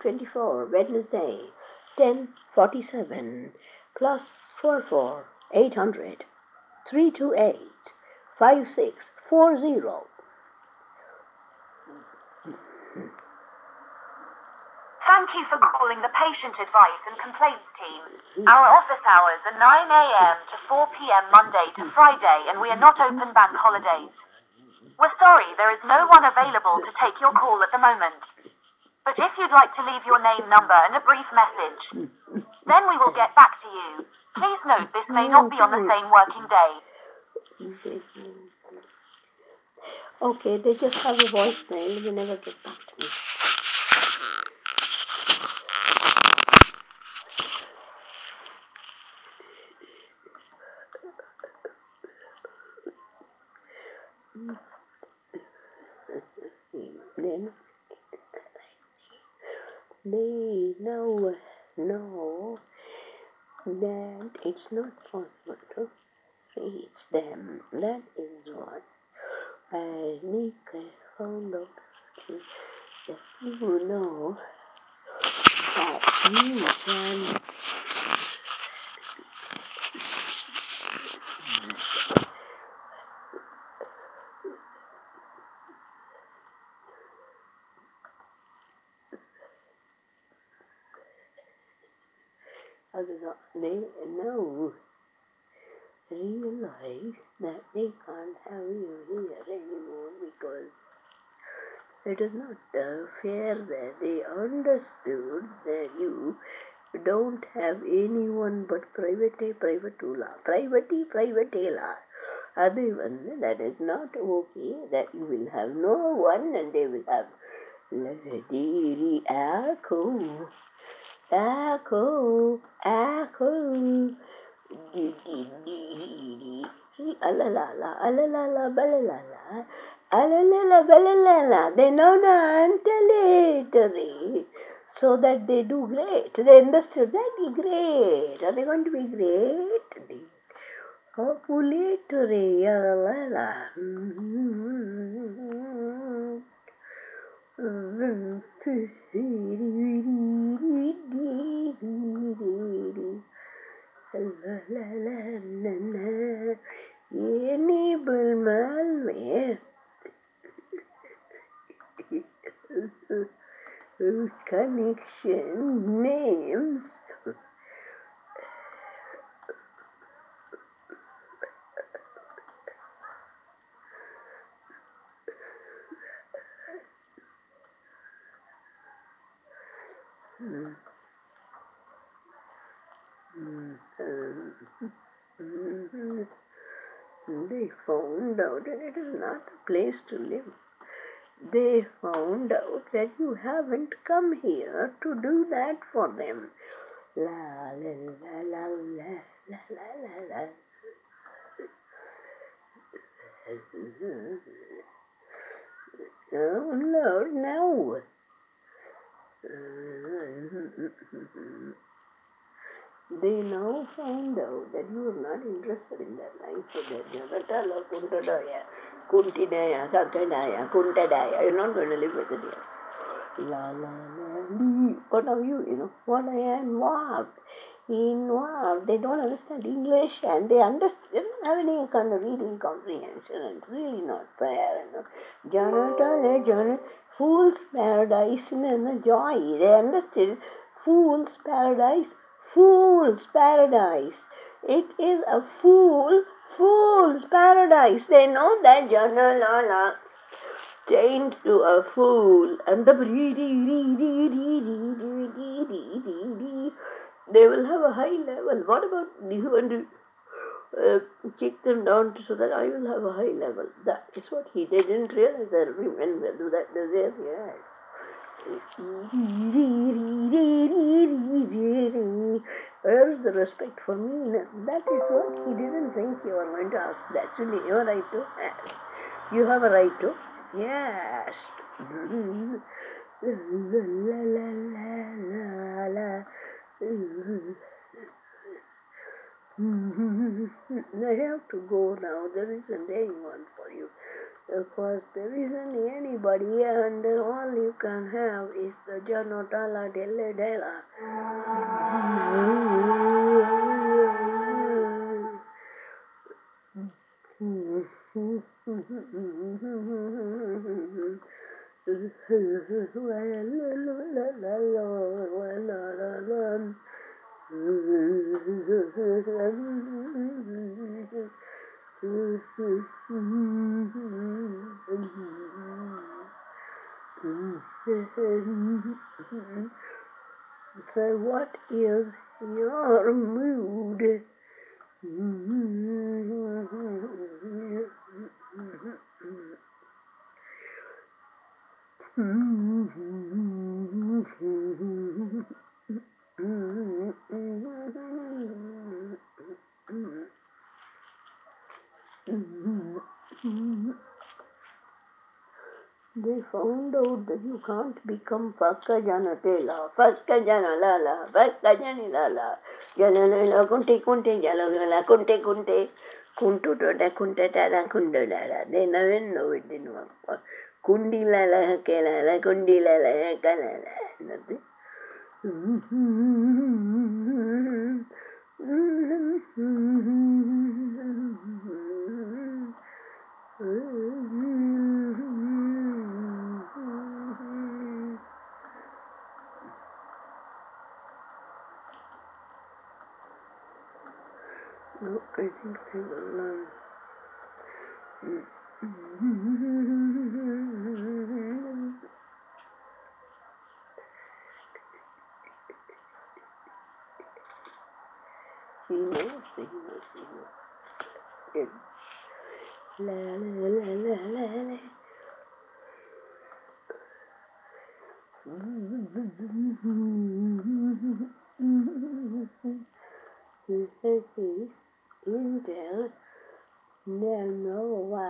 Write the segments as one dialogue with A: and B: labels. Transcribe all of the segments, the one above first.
A: 2024, Wednesday, 10:47, +44 800 328 5640.
B: Thank you for calling the Patient Advice and Complaints team. Our office hours are 9 a.m. to 4 p.m. Monday to Friday, and we are not open bank holidays. We're sorry there is no one available to take your call at the moment. But if you'd like to leave your name, number, and a brief message, then we will get back to you. Please note this may not be on the same working day.
A: Okay, they just have a voicemail. They never get back to me. Then they know that it's not possible to reach them. That is what I found out. That you know that you can they now realize that they can't have you here anymore because it is not fair that they understood that you don't have anyone but privatela. அது வந்து that is not okay, that you will have no one and they will have they know the antellatory, so that they do great. They understood that great. Are they going to be great? Copulatory. Enable malware connection names. They found out that it is not a place to live. They found out that you haven't come here to do that for them. La la la la la la la la. Oh Lord, no. They now found out that you are not interested in their life, so that Jagatala, Kuntadaya, Kuntidaya, Kakadaya, Kuntadaya, you're not going to live with it here. La la la, what are you, what I am involved. They don't understand English and they don't have any kind of reading comprehension. It's really not fair. Janata, fool's paradise and joy. They understood fool's paradise. It is a fool's paradise. They know that Janalala changed to a fool, and the they will have a high level. What about you want to kick them down so that I will have a high level? That is what they didn't realize that women will do that. Yes. Where is the respect for me? That is what he didn't think you were going to ask. Actually, you have a right to ask. You have a right to. Yes. I have to go now. There isn't anyone for you. Of course, there isn't anybody, and all you can have is the Janotala Delle Della. So, what is your mood? They found out that you can't become Fakka Janatela, Fakka Janalala, Fakka Janilala, Jalalala, Kunti Kunti, Jalala, Kunti Kunti, Kuntuta, Kuntata, Kundala. They never know it didn't work. Kundilala, Kelala, Kundilala, Kalala. Nothing. No, I think they will learn. He knows. Yeah. La la la la la la. Intel Nova.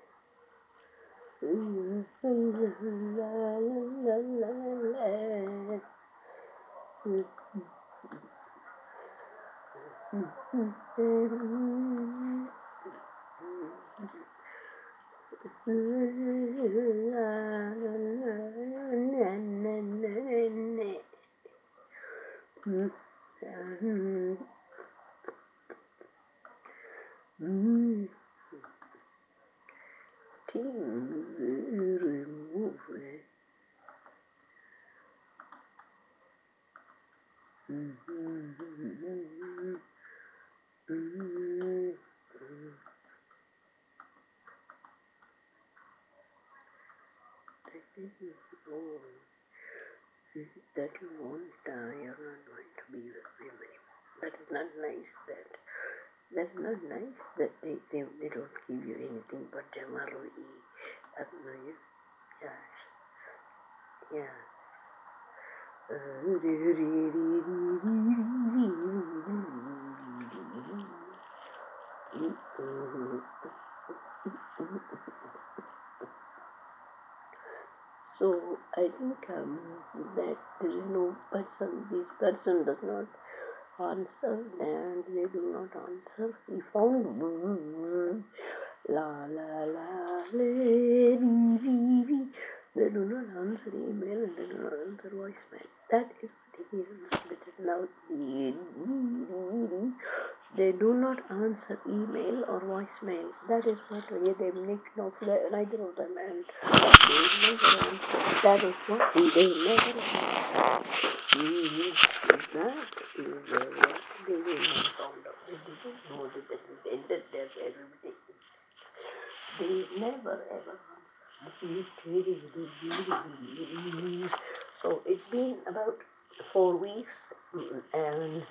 A: Remove it. That you won't die, you're not going to be with him anymore. That is not nice. That's not nice that they don't give you anything but Jamarui. Yes. So I think that there is no person, this person does not answer and they do not answer. He found la la la le re re. They do not answer email and they do not answer voicemail. That is what he is now. They do not answer email or voicemail. That is what they make no neither of them, and they never answer. That is what they never answer. That is what they never found out. They didn't know that they ended their everything. They never ever answer. So it's been about 4 weeks, and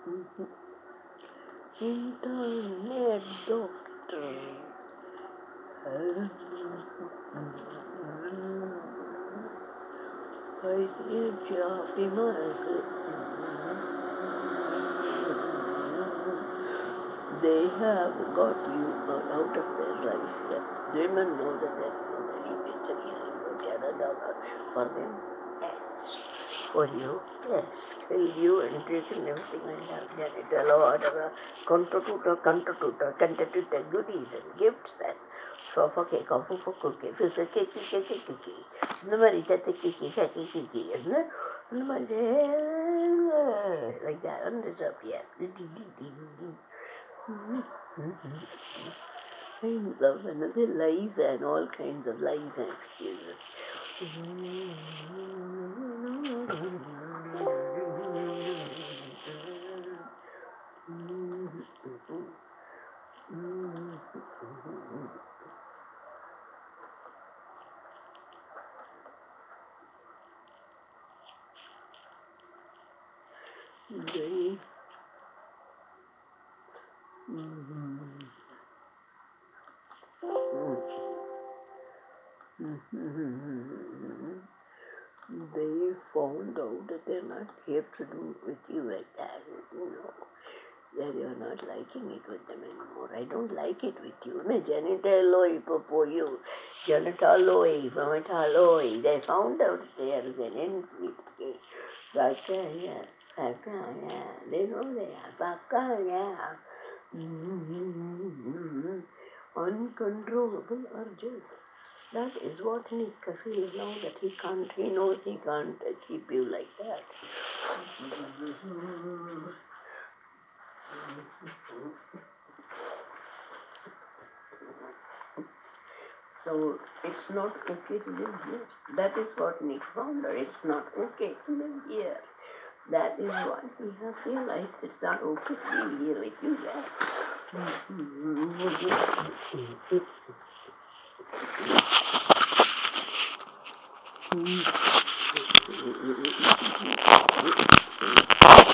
A: internet doctor. I see Jaffe They have got you out of their life. Yes, women know that there is a very bittery $100 for them. Yes. For you, yes. Kill you and taken everything I have. Janitalo, whatever. Contatuta, goodies and gifts and sofa cake, coffee for cookie, fish cake, இந்த மாதிரி தத்தை kiki, isn't it? இந்த மாதிரி like that, undeserved, yeah. I love another lies and all kinds of lies and excuses. They found out that they're not here to do with you like that, that you're not liking it with them anymore. I don't like it with you. Janitalo for you. Janitalo, Mamatalo. They found out there is an enemy. Bakaya, Bakaya. They know they are Bakaya. Uncontrollable urges. That is what Nick feels now that he knows he can't keep you like that. So it's not okay to live here. That is what Nick found out. It's not okay to live here. That is what we have realized. It's not okay to be here with you guys.